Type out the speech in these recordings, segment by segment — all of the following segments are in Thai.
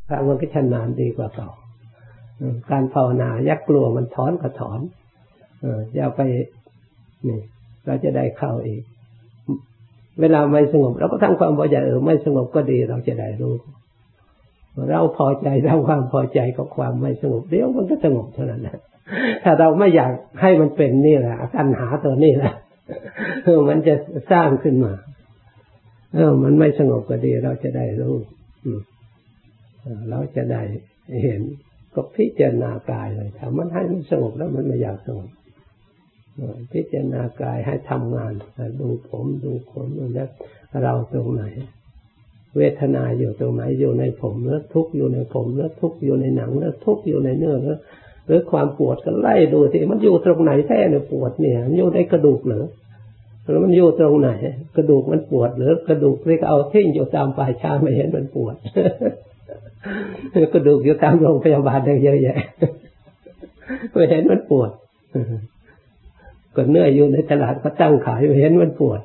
พระมันก็ชำนาญดีกว่าเก่าการภาวนายักกลัวมันถอนก็ถอนอย่าไปนี่เราจะได้เข้าอีกเวลาไม่สงบเราก็ทำความพอใจไม่สงบก็ดีเราจะได้รู้เราพอใจเราความพอใจกับความไม่สงบเดี๋ยวมันก็สงบเท่านั้นแหละถ้าเราไม่อยากให้มันเป็นนี่แหละตัณหาตัวนี้แหละมันจะสร้างขึ้นมามันไม่สงบก็ดีเราจะได้รู้เราจะได้เห็นก็พิจารณากายเลยถ้ามันให้มันสงบแล้วมันไม่อยากสงบพิจารณากายให้ทำงานดูผมดูขนดูเล็บเราตรงไหนเวทนาอยู่ตรงไหนอยู่ในผมแล้วทุกข์อยู่ในผมแล้วทุกข์อยู่ในหนังแล้วทุกข์อยู่ในเนื้อแล้วหรือความปวดก็ไล่ดูที่มันอยู่ตรงไหนแท้เนี่ยปวดเนี่ยมันอยู่ในกระดูกเหรอแล้วมันอยู่ตรงไหนกระดูกมันปวดหรือกระดูกที่เอาทิ้งอยู่ตามป่าช้าไม่เห็นมันปวดกระดูกอยู่ตามโรงพยาบาลได้เยอะแยะไม่เห็นมันปวดก็เนื้ออยู่ในตลาดก็ตั้งขายไม่เห็นมันปวด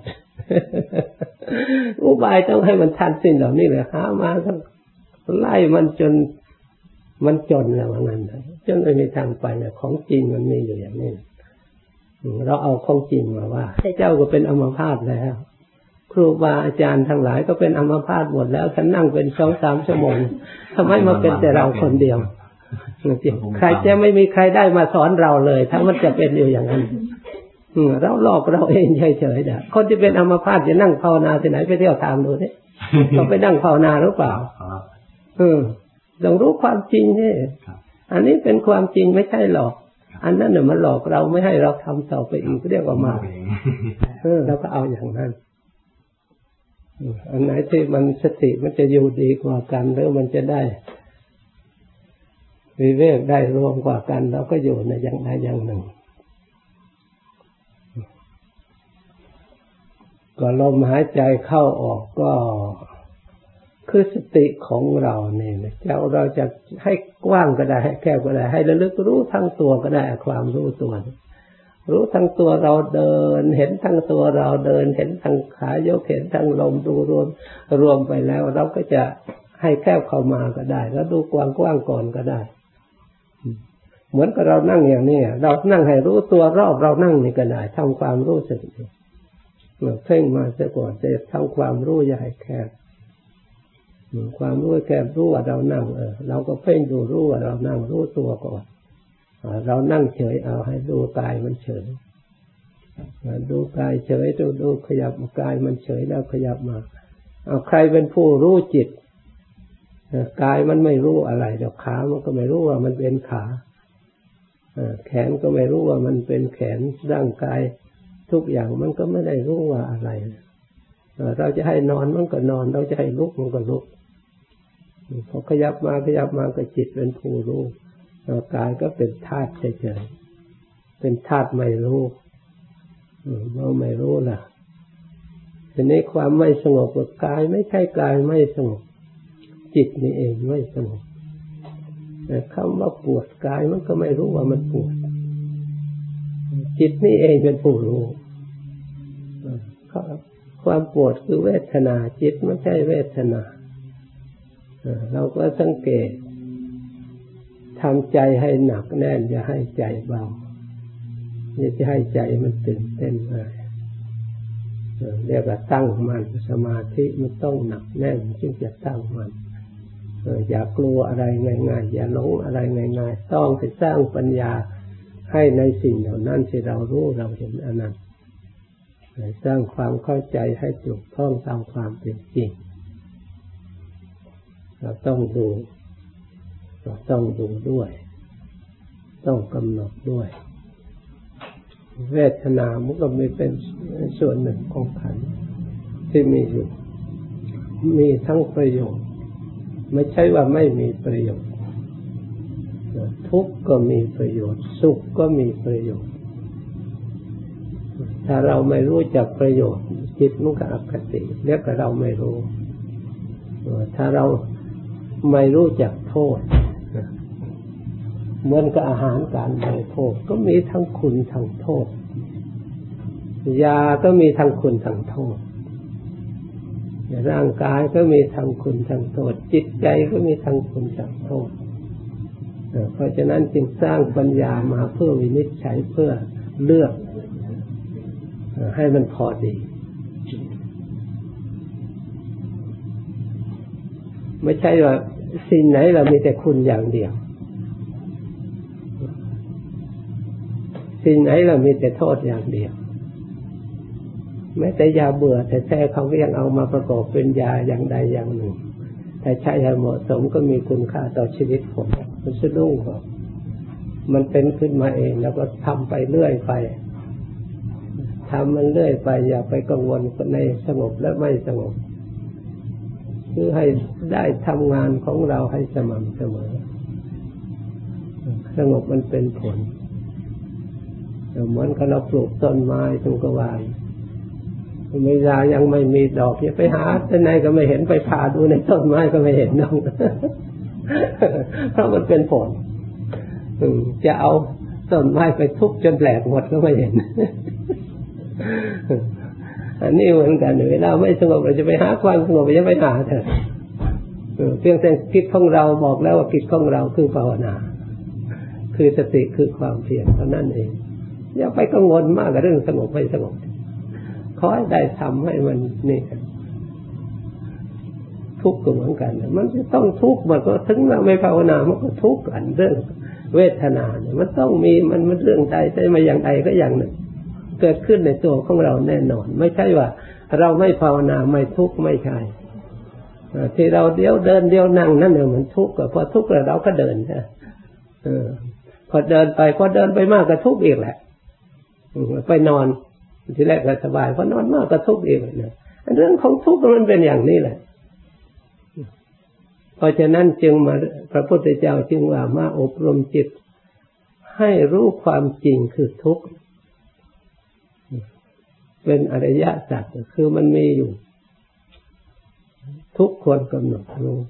อุบายต้องให้มันทันสิ้นเหล่านี้เลยหามาต้องไล่มันจนมันจนแล้วว่างั้นจนไม่มีทางไปนะของจริงมันมีอยู่อย่างนี้เราเอาของจริงมาว่าให้เจ้าก็เป็นอัมพาตแล้วครูบาอาจารย์ทั้งหลายก็เป็นอัมพาตหมดแล้วฉันนั่งเป็น 2-3 ชั่วโมงทำไมมาเป็นแต่เราคนเดียวใครจะไม่มีใครได้มาสอนเราเลยถ้ามันจะเป็นอยู่อย่างนั้นเราหลอกเราเองเฉยๆนะคนที่เป็นอัมพาตจะนั่งภาวนาที่ไหนไปเที่ยวถามดูนี่เขาไปนั่งภาวนาหรือเปล่าต้องรู้ความจริงนี่อันนี้เป็นความจริงไม่ใช่หรอกอันนั้นเนี่ยมันหลอกเราไม่ให้เราทำต่อไปอีกเรียกว่ามาเราก็เอาอย่างนั้นอันไหนที่มันสติมันจะอยู่ดีกว่ากันหรือมันจะได้วิเวกได้รวมกว่ากันเราก็อยู่ในอย่างใดอย่างหนึ่งก็ลมหายใจเข้าออกก็คือสติของเราเนี่ยเราจะให้กว้างก็ได้ให้แคบก็ได้ให้ระลึกรู้ทั้งตัวก็ได้ความรู้ตัวรู้ทั้งตัวเราเดินเห็นทั้งตัวเราเดินเห็นทั้งขายกเห็นทั้งลมดูรวมไปแล้วเราก็จะให้แคบเข้ามาก็ได้แล้วดูกว้างก่อนก็ได้เหมือนกับเรานั่งอย่างนี้เรานั่งให้รู้ตัวรอบเรานั่งนี่ก็ได้ทำความรู้สึกเพ่งมาเสียก่อนจะทำความรู้อย่าให้แคบความรู้แคบรู้ว่าเรานั่งเราก็เพ่งดูรู้ว่าเรานั่งรู้ตัวก่อนเรานั่งเฉยเอาให้ดูกายมันเฉยดูกายเฉยดูขยับกายมันเฉยแล้วขยับมาเอาใครเป็นผู้รู้จิตกายมันไม่รู้อะไรเดี๋ยวขามันก็ไม่รู้ว่ามันเป็นขาแขนก็ไม่รู้ว่ามันเป็นแขนร่างกายทุกอย่างมันก็ไม่ได้รู้ว่าอะไรเราจะให้นอนมันก็นอนเราจะให้ลุกมันก็ลุกพอขยับมาก็จิตเป็นผู้รู้กายก็เป็นธาตุเฉยๆเป็นธาตุไม่รู้เราไม่รู้ล่ะทีนี้ความไม่สงบกับกายไม่ใช่กายไม่สงบจิตนี่เองไม่สงบแต่คำว่าปวดกายมันก็ไม่รู้ว่ามันปวดจิตนี่เองเป็นผู้รู้ความปวดคือเวทนาจิตไม่ใช่เวทนาเราก็สังเกตทำใจให้หนักแน่นอย่าให้ใจเบาอย่าให้ใจมันตื่นเต้นเลยเรียกว่าตั้งมั่นสมาธิมันต้องหนักแน่นจึงจะตั้งมั่นอย่ากลัวอะไรง่ายๆอย่าหลงอะไรง่ายๆต้องไปสร้างปัญญาให้ในสิ่งเหล่านั้นที่เรารู้เราเห็นอันนั้นสร้างความเข้าใจให้ถูกต้องตามความเป็นจริงเราต้องดูด้วยต้องกำหนดด้วยเวทนามันก็ไม่เป็นส่วนหนึ่งของขันธ์ที่มีอยู่มีทั้งประโยชน์ไม่ใช่ว่าไม่มีประโยชน์ทุกข์ก็มีประโยชน์สุขก็มีประโยชน์ถ้าเราไม่รู้จักประโยชน์จิตมันก็อคติเรียกว่าเราไม่รู้ถ้าเราไม่รู้จักโทษเหมือนกับอาหารการบริโภคก็มีทั้งคุณทั้งโทษยาก็มีทั้งคุณทั้งโทษร่างกายก็มีทั้งคุณทั้งโทษจิตใจก็มีทั้งคุณทั้งโทษเพราะฉะนั้นจึงสร้างปัญญามาเพื่อวินิจฉัยเพื่อเลือกให้มันพอดีไม่ใช่ว่าสิ่งไหนเรามีแต่คุณอย่างเดียวสิ่งไหนเรามีแต่โทษอย่างเดียวแม้แต่ยาเบื่อแต่แท้เขาก็ยังเอามาประกอบเป็นยาอย่างใดอย่างหนึ่งแต่ใช้ให้เหมาะสมก็มีคุณค่าต่อชีวิตผมมันสะดุ้งครับมันเป็นขึ้นมาเองแล้วก็ทำไปเรื่อยไปทำมันเรื่อยไปอย่าไปกังวลในสงบและไม่สงบคือให้ได้ทำงานของเราให้สม่ำเสมอสงบมันเป็นผลเหมือนกับเราปลูกต้นไม้ตรงกวางเวลายังไม่มีดอกอย่าไปหาที่ไหนก็ไม่เห็นไปผ่าดูในต้นไม้ก็ไม่เห็นน้องเพราะมันเป็นผลจะเอาต้นไม้ไปทุบจนแหลกหมดก็ไม่เห็นอันนี้เหมือนกันเวลาไม่สงบเราจะไปหาความสงบจะไปหาเถอะเพียงแต่กิจของเราบอกแล้วว่ากิจของเราคือภาวนาคือสติคือความเพียรเท่านั้นเองอย่าไปกังวลมากกับเรื่องสงบไม่สงบขอให้ได้ทำให้มันนี่ทุกข์ก็เหมือนกันมันจะต้องทุกข์มันก็ถึงเราไม่ภาวนามันก็ทุกข์กันเรื่องเวทนาเนี่ยมันต้องมีมันเรื่องใดใช่ไหมอย่างใดก็อย่างหนึ่งเกิดขึ้นในตัวของเราแน่นอนไม่ใช่ว่าเราไม่ภาวนาไม่ทุกข์ไม่ใช่ที่เราเดี๋ยวเดินเดี๋ยวนั่งนั่นเนี่ยมันทุกข์พอทุกข์แล้วเราก็เดินใช่พอเดินไปมากก็ทุกข์อีกแหละไปนอนทีแรกก็สบายพอนอนมากก็ทุกข์อีกเนี่ยเรื่องของทุกข์มันเป็นอย่างนี้แหละเพราะฉะนั้นจึงมาพระพุทธเจ้าจึงว่ามาอบรมจิตให้รู้ความจริงคือทุกข์เป็นอริยสัจคือมันมีอยู่ทุกคนกำหนดรู้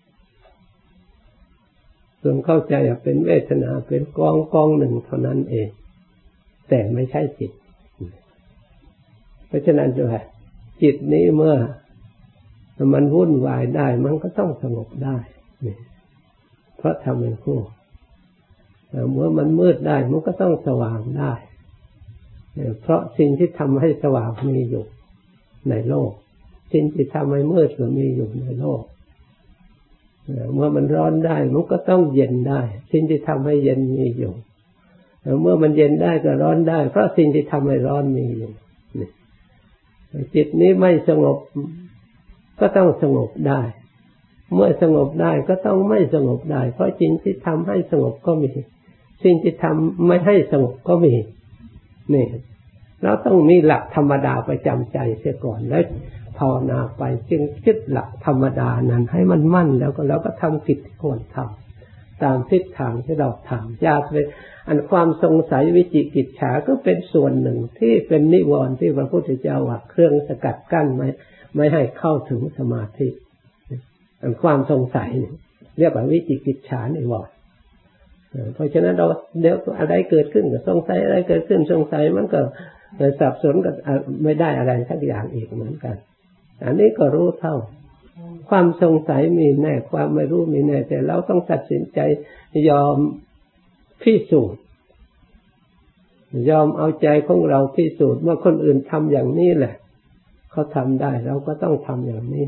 ส่วนเข้าใจเป็นเวทนาเป็นกองหนึ่งเท่านั้นเองแต่ไม่ใช่จิตเพราะฉะนั้นด้วยจิตนี้เมื่อมันวุ่นวายได้มันก็ต้องสงบได้เพราะทำเป็นคู่เมื่อมันมืดได้มันก็ต้องสว่างได้เพราะสิ่งที่ทำให้สว่างมีอยู่ในโลกสิ่งที่ทำให้มืดก็มีอยู่ในโลกเมื่อมันร้อนได้มันก็ต้องเย็นได้สิ่งที่ทำให้เย็นมีอยู่เมื่อมันเย็นได้ก็ร้อนได้เพราะสิ่งที่ทำให้ร้อนมีอยู่จิตนี้ไม่สงบก็ต้องสงบได้เมื่อสงบได้ก็ต้องไม่สงบได้เพราะสิ่งที่ทำให้สงบก็มีสิ่งที่ทำไม่ให้สงบก็มีนี่เราต้องมีหลักธรรมดาประจำใจเสียก่อนแล้วภาวนาไปจึงคิดหลักธรรมดานั้นให้มันมั่นแล้วก็เราก็ทำกิจที่ควรทำตามทิศทางที่เราทำอย่าไปอันความสงสัยวิจิกิจฉาก็เป็นส่วนหนึ่งที่เป็นนิวรณ์ที่พระพุทธเจ้าว่าเครื่องสกัดกั้นไม่ให้เข้าถึงสมาธิอันความสงสัยเรียกว่าวิจิกิจฉานิวรณ์เพราะฉะนั้นเราเดี๋ยวอะไรเกิดขึ้นก็สงสัยอะไรเกิดขึ้นสงสัยมันก็สับสนกับไม่ได้อะไรสักอย่างอีกเหมือนกันอันนี้ก็รู้เท่าความสงสัยมีแน่ความไม่รู้มีแน่แต่เราต้องตัดสินใจยอมพิสูจน์ยอมเอาใจของเราพิสูจน์ว่าคนอื่นทำอย่างนี้แหละเขาทำได้เราก็ต้องทำอย่างนี้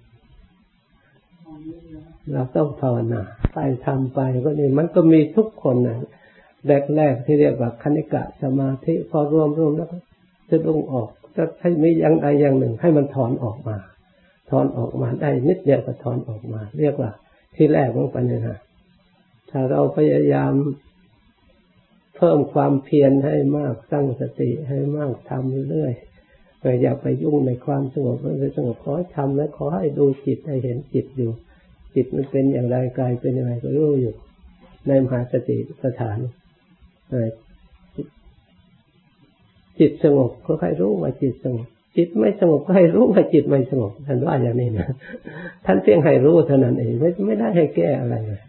เราต้องภาวนาไปทำไปก็นี่มันก็มีทุกคนนะแรกๆที่เรียกว่าคณิกะสมาธิพอรวมแล้วก็จะลงออกจะให้มีอย่างใดอย่างหนึ่งให้มันถอนออกมาได้นิดเดียวก็ถอนออกมาเรียกว่าที่แรกของปัญญาถ้าเราพยายามเพิ่มความเพียรให้มากตั้งสติให้มากทำเรื่อยๆอย่าไปยุ่งในความสงบมันจะสงบขอให้ทำและขอให้ดูจิตให้เห็นจิตอยู่จิตมันเป็นอย่างไรกายเป็นอย่างไรก็รู้อยู่ในมหาสติสถานจิตสงบก็ให้รู้ว่าจิตสงบจิตไม่สงบก็ให้รู้ว่าจิตไม่สงบท่านว่าอย่างนี้นะท่านเพียงให้รู้เท่านั้นเองไม่ได้ให้แก้อะไรเลย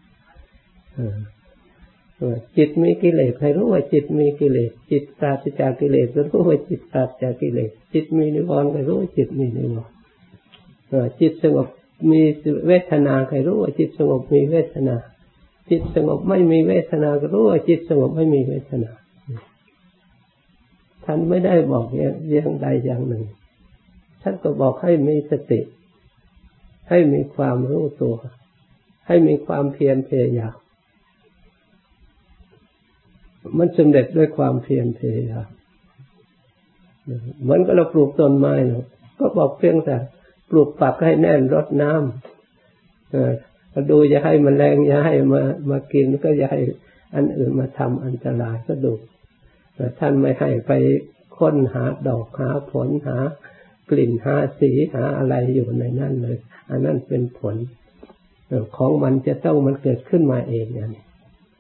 จิตมีกิเลสให้รู้ว่าจิตมีกิเลสจิตปราศจากกิเลสก็รู้ว่าจิตปราศจากกิเลสจิตมีนิวรณ์ก็รู้ว่าจิตมีนิวรณ์จิตสงบมีเวทนาใครรู้ว่าจิตสงบมีเวทนาจิตสงบไม่มีเวทนาก็รู้ว่าจิตสงบไม่มีเวทนาท่านไม่ได้บอกอย่างใดอย่างหนึ่งท่านก็บอกให้มีสติให้มีความรู้ตัวให้มีความเพียรพยายามมันสำเร็จด้วยความเพียรพยายามเหมือนกับเราปลูกต้นไม้ก็บอกเพียงแต่ปลูกฝักให้แน่นรดน้ำดูอย่าให้แมลงอย่าให้มากินก็อย่าให้อันอื่นมาทำอันตรายก็ดูท่านไม่ให้ไปค้นหาดอกหาผลหากลิ่นหาสีหาอะไรอยู่ในนั้นเลยอันนั้นเป็นผลของมันจะต้องมันเกิดขึ้นมาเองอย่างนี้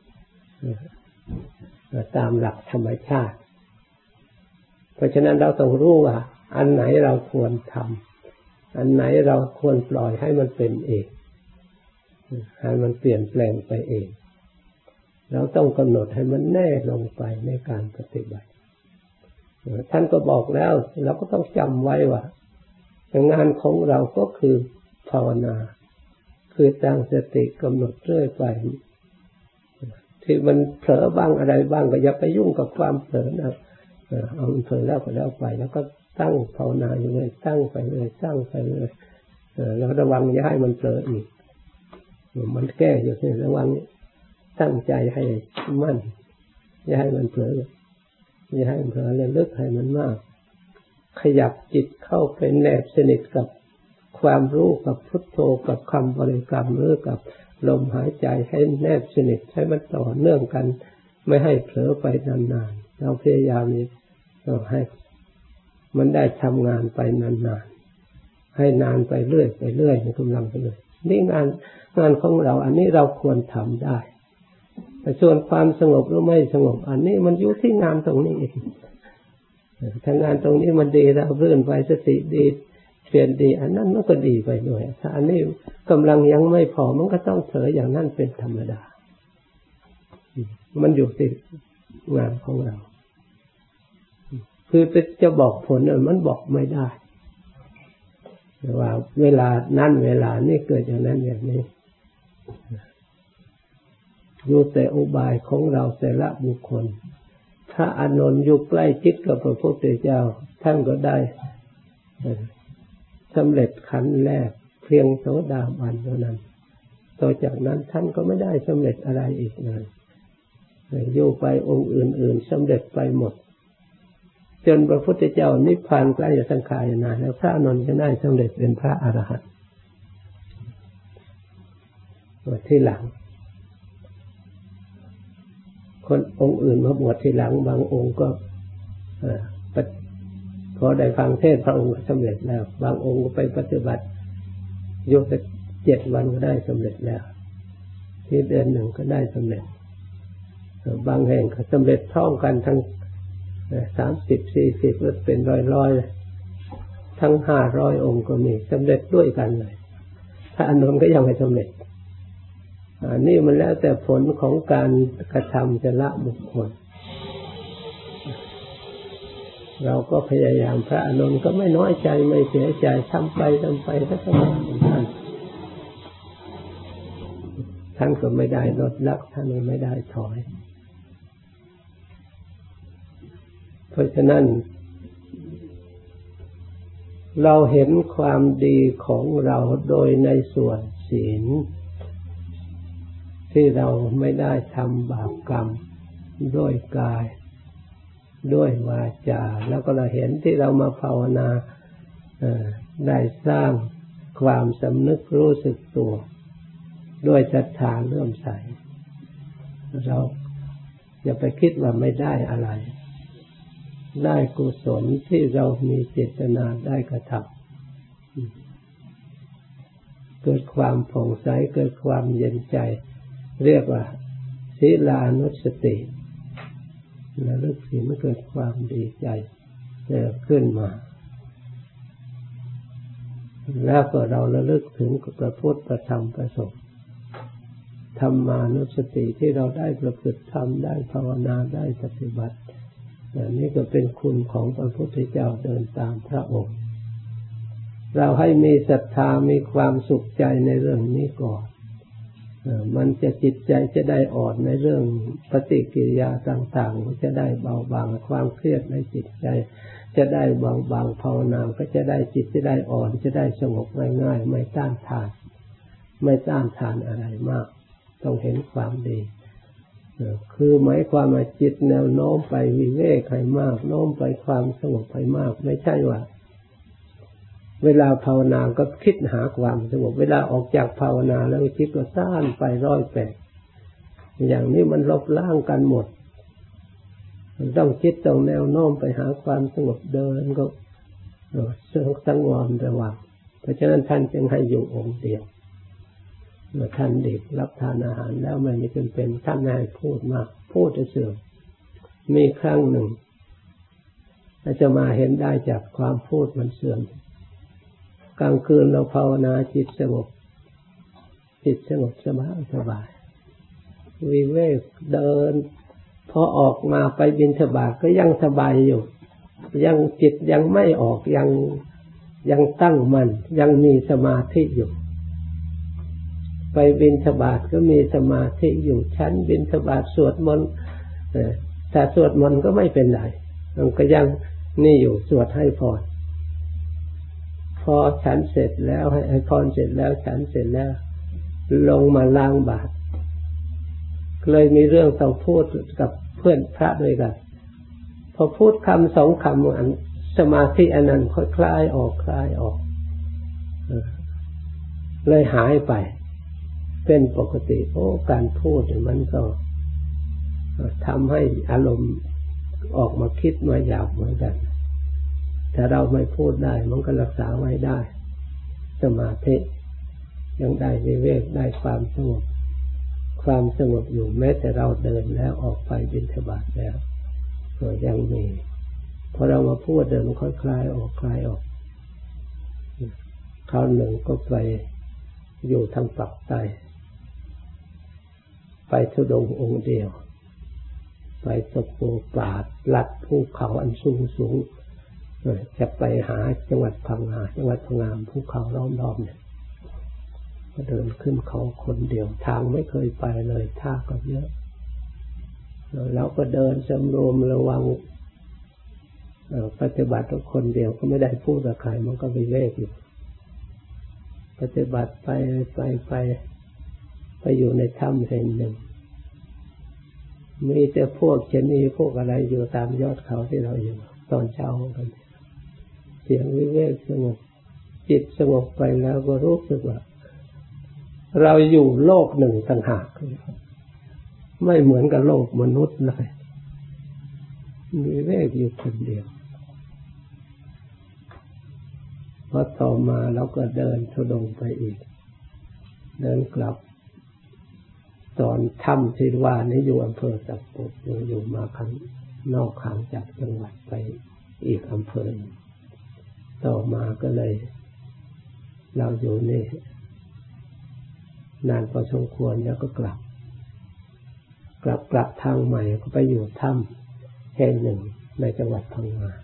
ตามหลักธรรมชาติเพราะฉะนั้นเราต้องรู้ว่าอันไหนเราควรทำอันไหนเราควรปล่อยให้มันเป็นเองให้มันเปลี่ยนแปลงไปเองเราต้องกำหนดให้มันแน่ลงไปในการปฏิบัติท่านก็บอกแล้วเราก็ต้องจำไว้ว่างานของเราก็คือภาวนาคือตั้งสติกำหนดเรื่อยไปที่มันเผลอบ้างอะไรบ้างก็อย่าไปยุ่งกับความเผลอนะเอามันเผลอแล้วก็แล้วไปแล้วก็ตั้งภาวนาอยู่เลยตั้งไปเลยตั้งไปเลยแล้วระวังอย่าให้มันเผลออีกมันแก้อยู่นี่ระวังตั้งใจให้มั่นอย่าให้มันเผลออย่าให้มันเผลอเลยลึกให้มันมากขยับจิตเข้าไปแนบสนิทกับความรู้กับพุทโธกับคำบริกรรมหรือกับลมหายใจให้แนบสนิทให้มันต่อเนื่องกันไม่ให้เผลอไปนานๆเราพยายามนี้ให้มันได้ทำงานไปนานๆให้นานไปเรื่อยไปเรื่อยในกำลังไปเลยนี่งานของเราอันนี้เราควรทำได้แต่ส่วนความสงบหรือไม่สงบอันนี้มันอยู่ที่งานตรงนี้เองถ้างานตรงนี้มันดีเราเรื่อนไปสติดีเปลี่ยนดีอันนั้นมันก็ดีไปด้วยถ้าอันนี้กำลังยังไม่พอมันก็ต้องเผลออย่างนั้นเป็นธรรมดามันอยู่ที่งานของเราคือจะบอกผลมันบอกไม่ได้ว่าเวลานั้นเวลานี้เกิดอย่างนั้นอย่างนี้อยู่แต่อุบายของเราแต่ละบุคคลถ้าอานนท์อยู่ใกล้ชิดกับพระพุทธเจ้าท่านก็ได้สำเร็จขั้นแรกเพียงโสดาบันเท่านั้นต่อจากนั้นท่านก็ไม่ได้สำเร็จอะไรอีกเลยอยู่ไปองค์อื่นๆสำเร็จไปหมดจนพระพุทธเจ้านิพพานใกล้จะสังขารนานแล้วพระอานนท์ก็ได้สำเร็จเป็นพระอรหันต์ที่หลังคนองค์อื่นมาบวชทีหลังบางองค์ก็พอได้ฟังเทศน์พระองค์สำเร็จแล้วบางองค์ก็ไปปฏิบัติยก7 วันก็ได้สำเร็จแล้วที่เดือนหนึ่งก็ได้สำเร็จบางแห่งก็สำเร็จพร้อมกันทั้ง30-40แล้วเป็นร้อยๆทั้ง500 องค์ก็มีสำเร็จด้วยกันเลยถ้าอานนท์ก็ยังไม่สำเร็จนี่มันแล้วแต่ผลของการกระทำแต่ละบุคคลเราก็พยายามพระอานนท์ก็ไม่น้อยใจไม่เสียใจทำไปก็สำเร็จของท่านก็ไม่ได้ลดละท่านไม่ได้ถอยเพราะฉะนั้นเราเห็นความดีของเราโดยในส่วนศีลที่เราไม่ได้ทำบาปกรรมด้วยกายด้วยวาจาแล้วก็เราเห็นที่เรามาภาวนาได้สร้างความสำนึกรู้สึกตัวด้วยศรัทธาเลื่อมใสเราอย่าไปคิดว่าไม่ได้อะไรได้กุศลที่เรามีเจตนาได้กระทำเกิดความผ่องใสเกิดความเย็นใจเรียกว่าศีลานุสติระลึกถึงเกิดความดีใจขึ้นมาแล้วก็เราระลึกถึงพระพุทธพระธรรมพระสงฆ์ธรรมานุสติที่เราได้ประพฤติธรรมได้ภาวนาได้ปฏิบัตินี่ก็เป็นคุณของพระพุทธเจ้าเดินตามพระองค์เราให้มีศรัทธามีความสุขใจในเรื่องนี้ก่อนมันจะจิตใจจะได้อ่อนในเรื่องปฏิกิริยาต่างๆมันจะได้เบาบางความเครียดในจิตใจจะได้เบาบางภาวนาก็จะได้จิตจะได้อ่อนจะได้สงบง่ายๆไม่ต้านทานอะไรมากต้องเห็นความดีคือหมายความว่าจิตแนวโน้มไปวิเวกให้มากโน้มไปความสงบให้มากไม่ใช่ว่าเวลาภาวนาก็คิดหาความสงบเวลาออกจากภาวนาแล้วคิดก็ซ่านไป180อย่างนี้มันลบล้างกันหมดมันต้องคิดตรงแนวโน้มไปหาความสงบเดินก็สังวรระวังเพราะฉะนั้นท่านจึงให้อยู่องค์เดียวเมื่อท่านเด็กรับทานอาหารแล้วไม่มีจำเป็นท่านให้พูดมากพูดเสื่อมมีครั้งหนึ่งอาจจะมาเห็นได้จากความพูดมันเสื่อมกลางคืนเราภาวนาจิตสงบสบายวิเวกเดินพอออกมาไปบิณฑบาตก็ยังสบายอยู่ยังจิตยังไม่ออกยังตั้งมั่นยังมีสมาธิอยู่ไปบิณฑบาตก็มีสมาธิอยู่ชั้นบิณฑบาตสวดมนต์ถ้าสวดมนต์ก็ไม่เป็นไรมันก็ยังนี่อยู่สวดให้พรพอฉันเสร็จแล้วให้พรเสร็จแล้วฉันเสร็จแล้วลงมาล้างบาตรเลยมีเรื่องต้องพูดกับเพื่อนพระด้วยกันพอพูดคำ2 คำอันสมาธิอันนั้นค่อยคลายออกเลยหายไปเป็นปกติการพูดมันก็ทำให้อารมณ์ออกมาคิดมาหยาบเหมือนกันถ้าเราไม่พูดได้มันก็รักษาไว้ได้สมาธิยังได้วิเวกได้ความสงบอยู่แม้แต่เราเดินแล้วออกไปบิณฑบาตแล้วก็ยังมีพอเรามาพูดเดินมันค่อยคลายออกคราวหนึ่งก็ไปอยู่ทางปากใต้ไปธุดงค์องค์เดียวไปตกปูป่าลัดภูเขาอันสูงจะไปหาจังหวัดพังงาภูเขาล้อมเนี่ยก็เดินขึ้นเขาคนเดียวทางไม่เคยไปเลยท่าก็เยอะแล้วก็เดินสำรวมระวังปฏิบัติคนเดียวก็ไม่ได้พูดกับใครมันก็วิเวกอยู่ปฏิบัติไปอยู่ในถ้ำแห่งหนึ่งมีแต่พวกชนีพวกอะไรอยู่ตามยอดเขาที่เราอยู่ตอนเช้ากันเสียงวิเวกสงบจิตสงบไปแล้วก็รู้สึกว่าเราอยู่โลกหนึ่งต่างหากไม่เหมือนกับโลกมนุษย์เลยวิเวกอยู่คนเดียวพอต่อมาเราก็เดินธุดงค์ไปอีกเดินกลับตอนถ้ำที่ว่านี้อยู่อำเภอสัปปะอยู่มาข้างนอกห่างจากจังหวัดไปอีกอำเภอต่อมาก็เลยเราอยู่นี่นานพอสมควรแล้วก็กลับทางใหม่ก็ไปอยู่ถ้ำแห่งหนึ่งในจังหวัดพังงา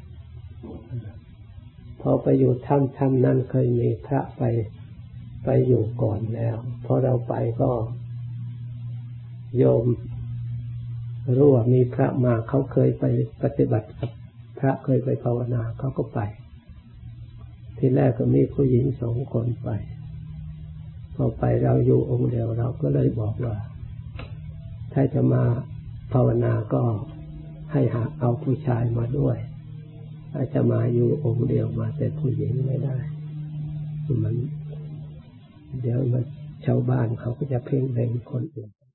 พอไปอยู่ถ้ำนั้นเคยมีพระไปอยู่ก่อนแล้วพอเราไปก็โยมรู้ว่ามีพระมาเขาเคยไปปฏิบัติกับพระเคยไปภาวนาเขาก็ไปทีแรกก็มีผู้หญิง2 คนไปพอไปเราอยู่องค์เดียวเราก็เลยบอกว่าถ้าจะมาภาวนาก็ให้หาเอาผู้ชายมาด้วยอาจจะมาอยู่องค์เดียวมาแต่ผู้หญิงไม่ได้มันเดี๋ยวมันชาวบ้านเขาก็จะเพ่งเล็งคนอื่น